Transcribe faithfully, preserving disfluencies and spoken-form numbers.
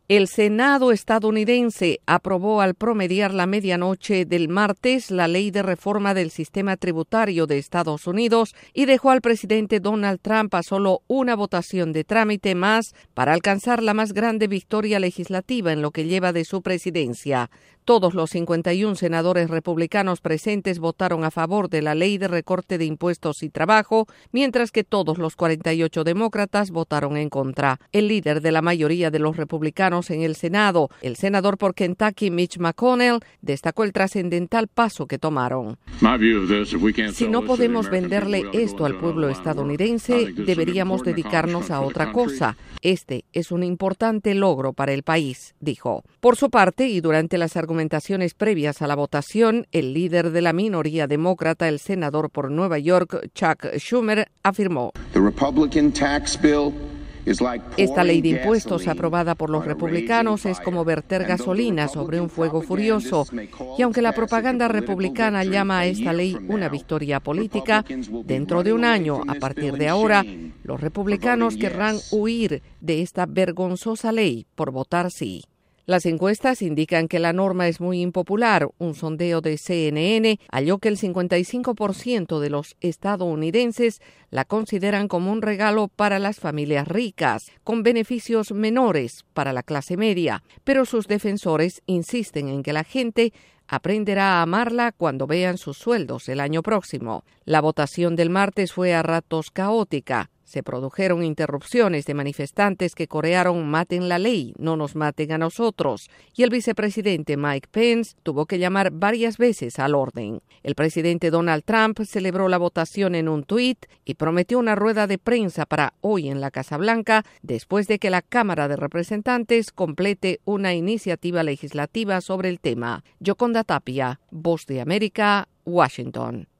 El Senado estadounidense aprobó al promediar la medianoche del martes la ley de reforma del sistema tributario de Estados Unidos y dejó al presidente Donald Trump a solo una votación de trámite más para alcanzar la más grande victoria legislativa en lo que lleva de su presidencia. Todos los cincuenta y un senadores republicanos presentes votaron a favor de la ley de recorte de impuestos y trabajo, mientras que todos los cuarenta y ocho demócratas votaron en contra. El líder de la mayoría de los republicanos en el Senado, el senador por Kentucky Mitch McConnell, destacó el trascendental paso que tomaron. Si no podemos venderle esto al pueblo estadounidense, deberíamos dedicarnos a otra cosa. Este es un importante logro para el país, dijo. Por su parte, y durante las argumentaciones previas a la votación, el líder de la minoría demócrata, el senador por Nueva York, Chuck Schumer, afirmó: Esta ley de impuestos aprobada por los republicanos es como verter gasolina sobre un fuego furioso. Y aunque la propaganda republicana llama a esta ley una victoria política, dentro de un año, a partir de ahora, los republicanos querrán huir de esta vergonzosa ley por votar sí. Las encuestas indican que la norma es muy impopular. Un sondeo de C N N halló que el cincuenta y cinco por ciento de los estadounidenses la consideran como un regalo para las familias ricas, con beneficios menores para la clase media. Pero sus defensores insisten en que la gente aprenderá a amarla cuando vean sus sueldos el año próximo. La votación del martes fue a ratos caótica. Se produjeron interrupciones de manifestantes que corearon "maten la ley, no nos maten a nosotros", y el vicepresidente Mike Pence tuvo que llamar varias veces al orden. El presidente Donald Trump celebró la votación en un tuit y prometió una rueda de prensa para hoy en la Casa Blanca después de que la Cámara de Representantes complete una iniciativa legislativa sobre el tema. Yoconda Tapia, Voz de América, Washington.